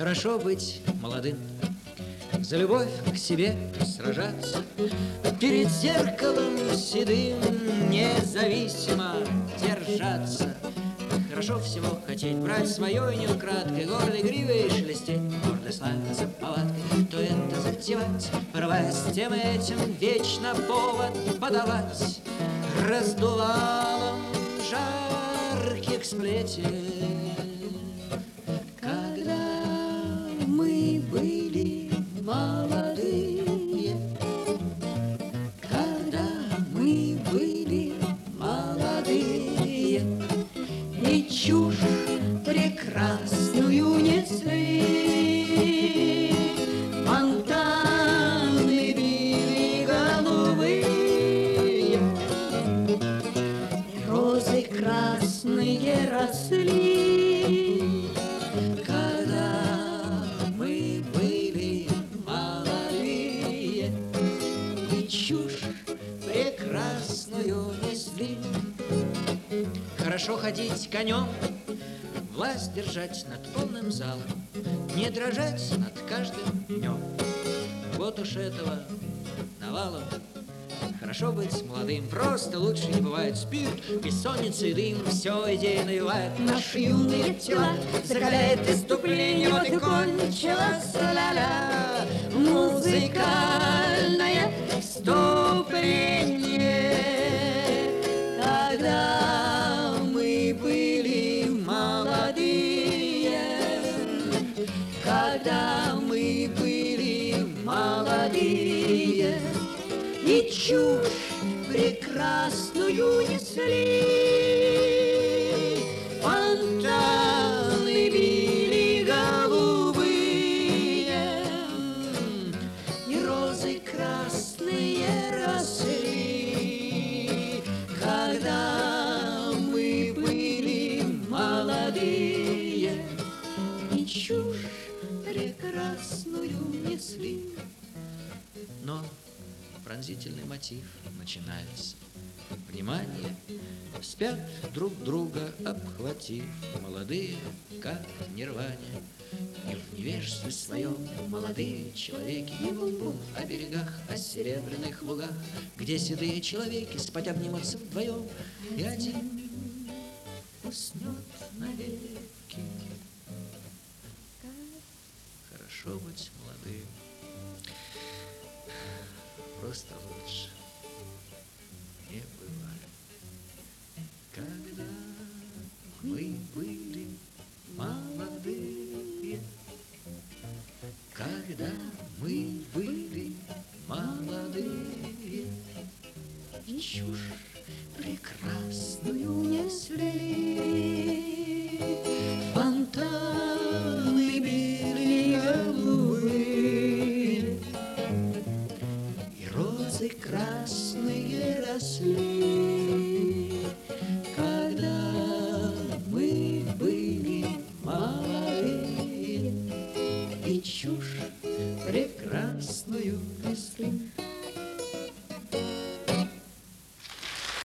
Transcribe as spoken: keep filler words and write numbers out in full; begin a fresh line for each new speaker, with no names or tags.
Хорошо быть молодым, за любовь к себе сражаться, перед зеркалом седым независимо держаться. Хорошо всего хотеть брать свое и неукраткой, гордой гривой шелестеть, гордо славиться повадкой, то это затевать, порываясь тем этим вечно повод подавать раздувалом жарких сплетен. Когда мы были молодые, когда мы были молодые, и чушь прекрасную несли, фонтаны били голубые, розы красные росли. Когда мы были молодые и чушь прекрасную несли. Хорошо ходить конем, власть держать над полным залом, не дрожать над каждым днем. Вот уж этого навалом. Хорошо быть молодым, просто лучше не бывает. Спирт, бессонница и дым, все идеи навевает наши юные тела, закаляет иступление. Вот и кончилась ля-ля музыкальное вступление. Когда мы были молодые, когда мы были молодые, и чушь прекрасную несли, фонтаны били голубые, и розы красные росли. Когда мы были молодые и чушь прекрасную несли. Но пронзительный мотив начинается. Внимание, спят друг друга обхватив, молодые, как в нирване. И в невежестве своем молодые человеки не бум-бум о берегах, о серебряных лугах, где седые человеки спать обнимутся вдвоем, и один уснет навеки. Хорошо быть молодым, просто лучше не бывает. Когда мы были молодые, когда мы были молодые, и чушь прекрасную несли.